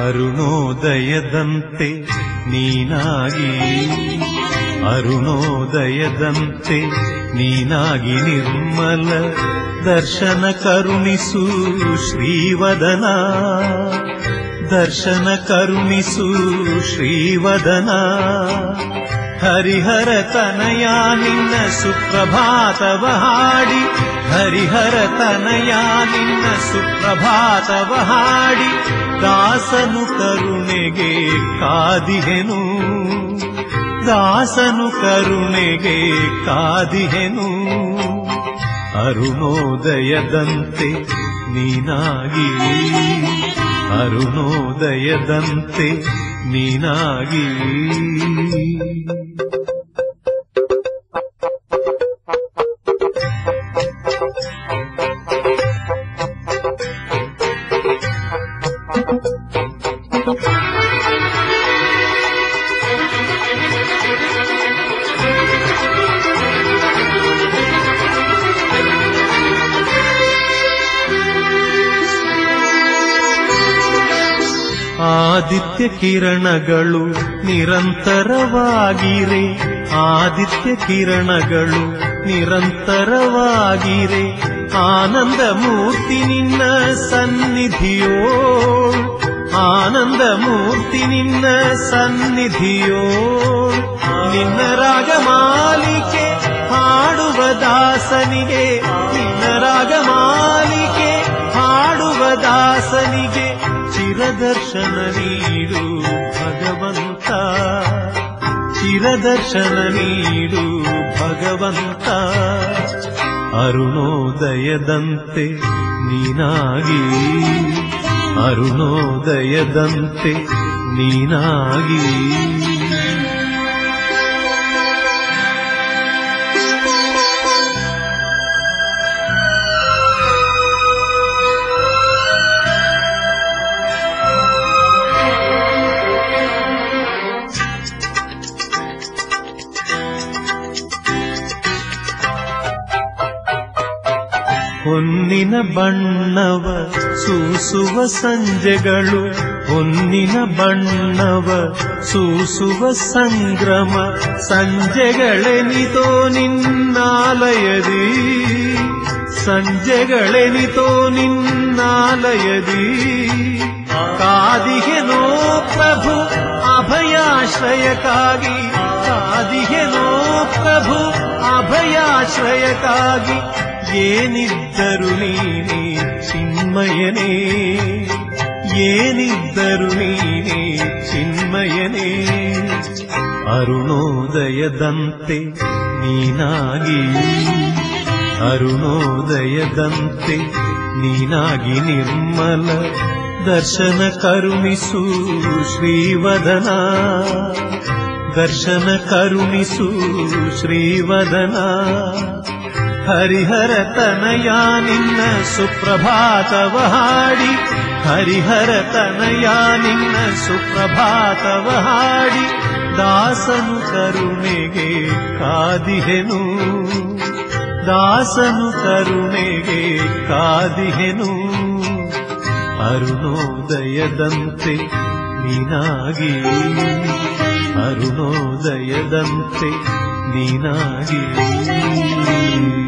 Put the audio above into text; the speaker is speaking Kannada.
ಅರುಣೋದಯದಂತೆ ನೀನಾಗಿ, ಅರುಣೋದಯದಂತೆ ನೀನಾಗಿ ನಿರ್ಮಲ ದರ್ಶನ ಕರುಣಿಸು ಶ್ರೀವದನ, ದರ್ಶನ ಕರುಣಿಸು ಶ್ರೀವದನ. ಹರಿಹರ ತನಯ ನಿನ್ನ ಸುಪ್ರಭಾತವ ಹಾಡಿ, ಹರಿಹರ ತನಯ ನಿನ್ನ ಸುಪ್ರಭಾತವ ಹಾಡಿ, ದಾಸನು ಕರುಣೆಗೆ ಕಾದಿಹೆನು, ದಾಸನು ಕರುಣೆಗೆ ಕಾದಿಹೆನು. ಅರುಣೋದಯದಂತೆ ನೀನಾಗಿ, ಅರುಣೋದಯದಂತೆ ನೀನಾಗಿ. ಆದಿತ್ಯ ಕಿರಣಗಳು ನಿರಂತರವಾಗಿರೆ, ಆದಿತ್ಯ ಕಿರಣಗಳು ನಿರಂತರವಾಗಿರೆ, ಆನಂದ ಮೂರ್ತಿ ನಿನ್ನ ಸನ್ನಿಧಿಯೋ, ಆನಂದ ಮೂರ್ತಿ ನಿನ್ನ ಸನ್ನಿಧಿಯೋ. ನಿನ್ನ ರಾಗಮಾಲಿಕೆ ಹಾಡುವ ದಾಸನಿಗೆ, ನಿನ್ನ ರಾಗಮಾಲಿಕೆ ಹಾಡುವ ದಾಸನಿಗೆ ಚಿರದರ್ಶನ ನೀಡು ಭಗವಂತ, ಚಿರದರ್ಶನ ನೀಡು ಭಗವಂತ. ಅರುಣೋದಯದಂತೆ ನೀನಾಗಿ, ಅರುಣೋದಯದಂತೆ ನೀನಾಗಿ. ಹೊನ್ನಿನ ಬಣ್ಣವ ಸೂಸುವ ಸಂಜೆಗಳು, ಹೊನ್ನಿನ ಬಣ್ಣವ ಸೂಸುವ ಸಂಗ್ರಮ ಸಂಜೆಗಳೆನಿತೋ ನಿನ್ನಾಲಯದಿ, ಸಂಜೆಗಳೆನಿತೋ ನಿನ್ನಾಲಯದಿ. ಕಾದಿಗೆನೋ ಪ್ರಭು ಅಭಯಾಶ್ರಯಕ್ಕಾಗಿ, ಕಾದಿಗೆನೋ ಪ್ರಭು ಅಭಯಾಶ್ರಯಕ್ಕಾಗಿ. ಏನಿದ್ದರು ನೀನೇ ಚಿನ್ಮಯನೇ, ಏನಿದ್ದರು ನೀನೇ ಚಿನ್ಮಯನೇ. ಅರುಣೋದಯದಂತೆ ನೀನಾಗಿ, ಅರುಣೋದಯದಂತೆ ನೀನಾಗಿ ನಿರ್ಮಲ ದರ್ಶನ ಕರುಣಿಸು ಶ್ರೀವದನ, ದರ್ಶನ ಕರುಣಿಸು ಶ್ರೀವದನ. ಹರಿಹರ ತನಯ ನಿನ್ನ ಸುಪ್ರಭಾತವ ಹಾಡಿ, ಹರಿಹರ ತನಯ ನಿನ್ನ ಸುಪ್ರಭಾತವ ಹಾಡಿ, ದಾಸನು ಕರುಣೆಗೆ ಕಾದಿಹೆನು, ದಾಸನು ಕರುಣೆಗೆ ಕಾದಿಹೆನು. ಅರುಣೋದಯದಂತೆ ನೀನಾಗಿ, ಅರುಣೋದಯದಂತೆ ನೀನಾಗಿ.